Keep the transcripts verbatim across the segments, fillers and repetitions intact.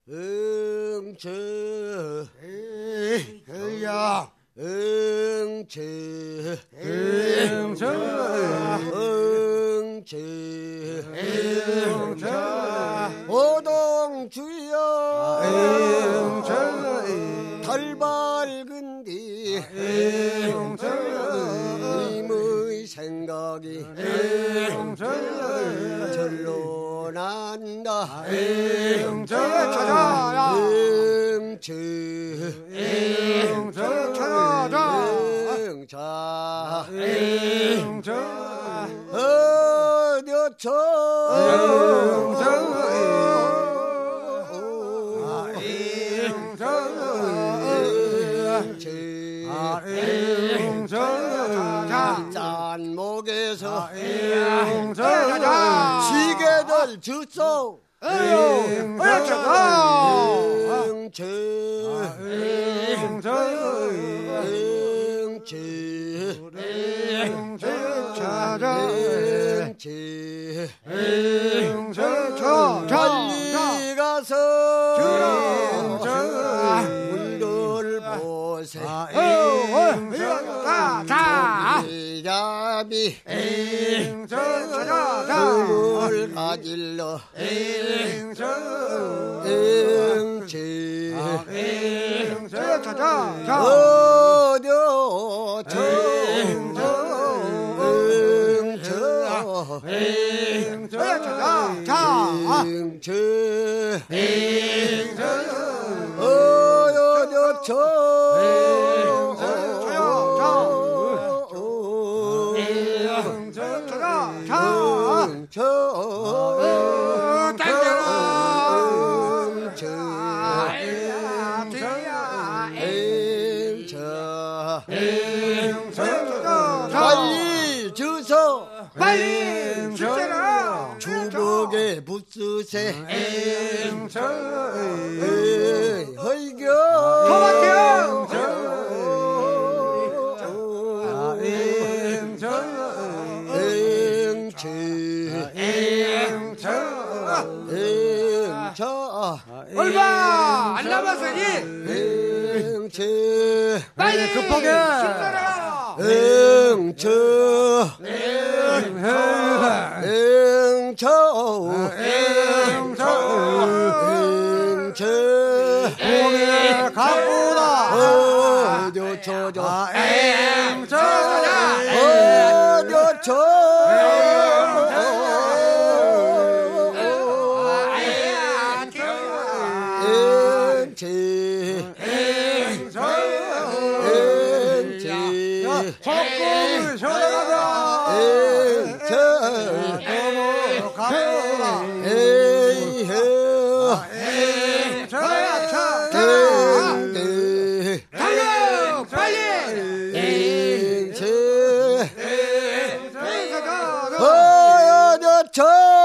응처 에이야 응처 응처 응처 응처 오동주여 응처 달 밝은 뒤 응처 님의 생각이 응처 절로 난다 응처 찾아라 응처 응처 찾아라 응자 응처 어디어처 응처 짠목에서 응처 시계들 주소 응처 응처 응처 응처 응처 찾아 응처 응처 빨리 가서 물건을 보세 이잡이 그물 가질러 응처 어디어처 응처 어디어처 빨리 주소 빨리 주세요 주먹에 붙으세 헐겨 토마토 응처 얼마 안 남았으니 응처 빨리 급하게 힘내라 응처 응처 응처 오늘 가보다 어디어처 응처 어디어처 소금 쇼다가다 너무 가보다 에이헤 저야 차 달려 빨리 응처 어여저처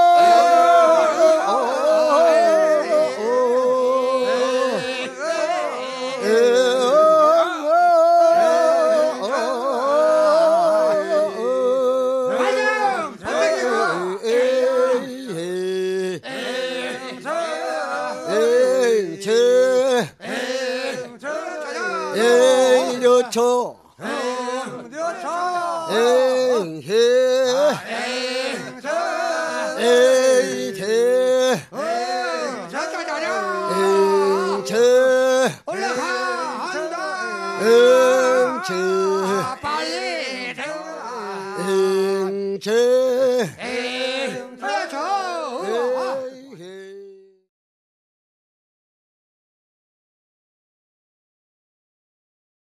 에이여처 에이헤 에이헤 응처 올라가 한다 응처 빨리 응처